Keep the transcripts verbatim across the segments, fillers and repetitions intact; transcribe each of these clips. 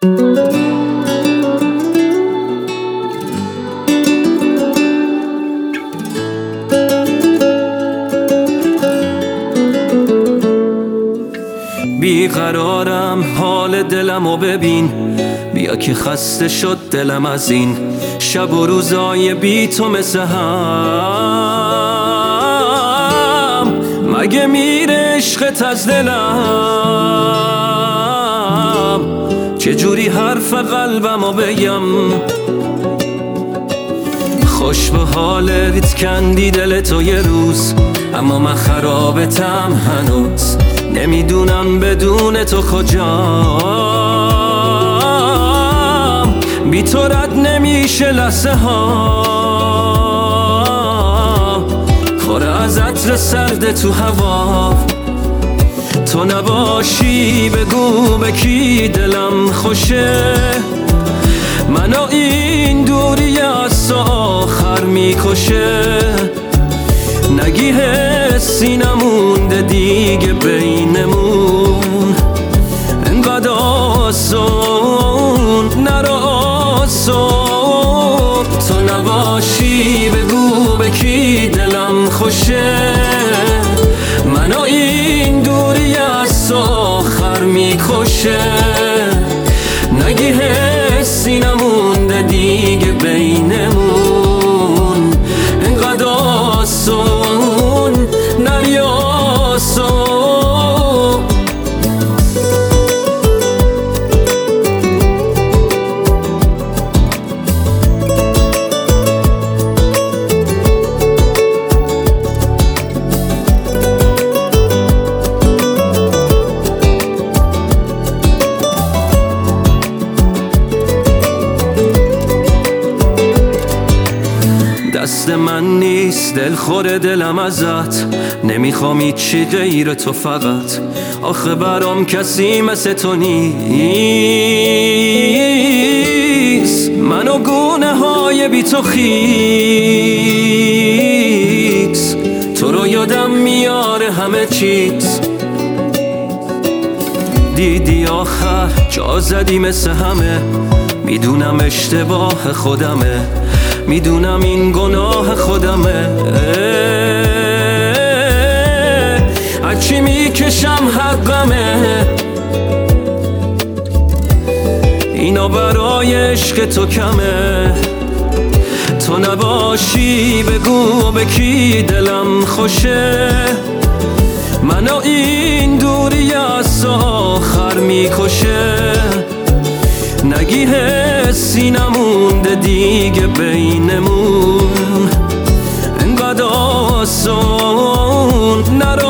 بیقرارم، حال دلمو ببین، بیا که خسته شد دلم از این شب و روزای بی تو مثل هم. مگه میره عشقت از دلم؟ چجوری حرف قلبمو بگم؟ خوش به حالت کندی دل تو یه روز، اما من خرابتم هنوز. نمیدونم بدون تو کجام، بی تو رد نمیشه لحظه ها. خوره از عطر سرد تو هوا، تو نباشی بگو به کی دلم خوشه. منو این دوری از تو آخر میکشه. نگی حسی نمونده دیگه بینمون، انقدر آسون نرو آسون. تو نباشی بگو به کی دلم خوشه. منو این دوری از تو آخر میکشه. نگی حسی نمونده دیگه بینمون، انقدر آسون نری آسون. دست من نیست دلخور دلم ازت، نمیخوام هیچی غیر تو فقط. آخه برام کسی مثل تو نیست. من و گونه های بی تو خیس، تو رو یادم میاره همه چیز. دیدی آخر جا زدی مثل همه، میدونم اشتباه خودمه، میدونم این گناه خودمه. هرچی میکشم حقمه، اینا برای عشق تو کمه. تو نباشی بگو به کی دلم خوشه. منو این دوری از تو آخر میکشه. نگی حسی نمونده دیگه بینمون، انقدر آسون نرو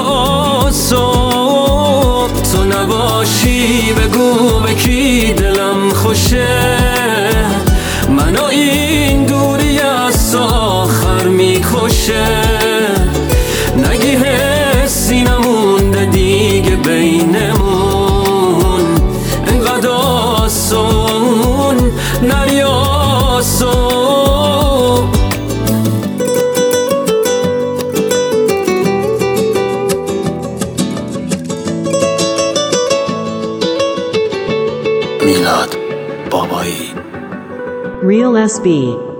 آسون. تو نباشی بگو به کی دلم خوشه. منو این دوری از تو آخر میکشه. نگی حسی نمونده دیگه بینمون، انقدر آسون نری آسون. میلاد بابایی. Real S B